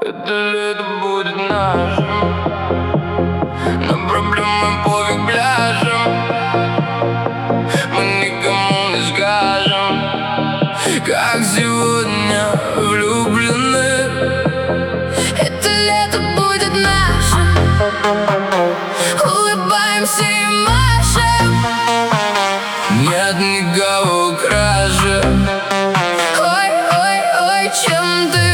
Это лето будет нашим, но проблемы пофиг пляжем. Мы никому не скажем, как сегодня влюблены. Это лето будет нашим, улыбаемся и машем. Нет никого краше. Ой, ой, ой, чем ты?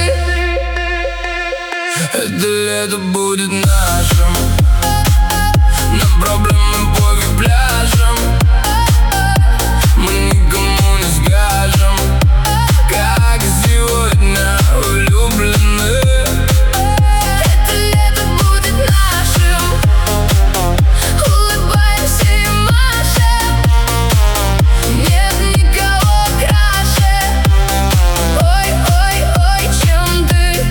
Это лето будет нашим, но проблемы пофиг пляжем. Мы никому не скажем, как сегодня влюблены. Это лето будет нашим, улыбаемся и машем. Нет никого краше. Ой, ой, ой, чем ты?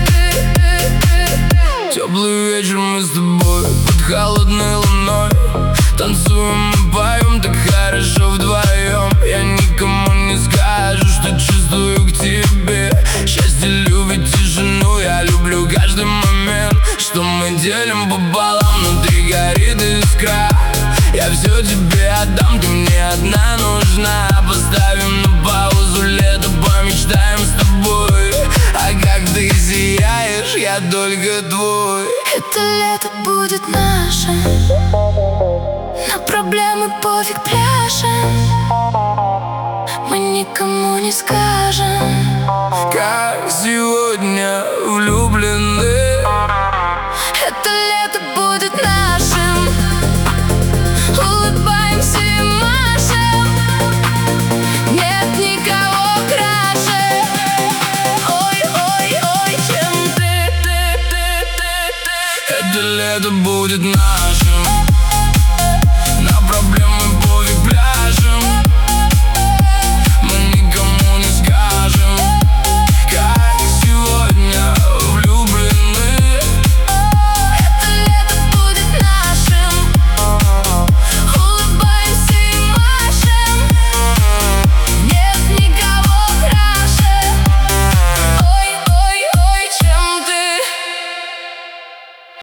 Теплый вечер, мы с тобой под холодной луной танцуем и поем так хорошо вдвоем. Я никому не скажу, что чувствую к тебе. Счастье любит тишину, я люблю каждый момент, что мы делим пополам, внутри горит искра. Я все тебе отдам, ты мне одна нужна. Поставим на паузу лето, помечтаем с тобой. А как ты сияешь, я только твой. Это лето будет нашим, на проблемы пофиг пляжем. Мы никому не скажем, как сегодня влюблены. это лето будет нашим, улыбаемся и машем. Нет никого краше. Ой, ой, ой, чем ты? Это лето будет наше.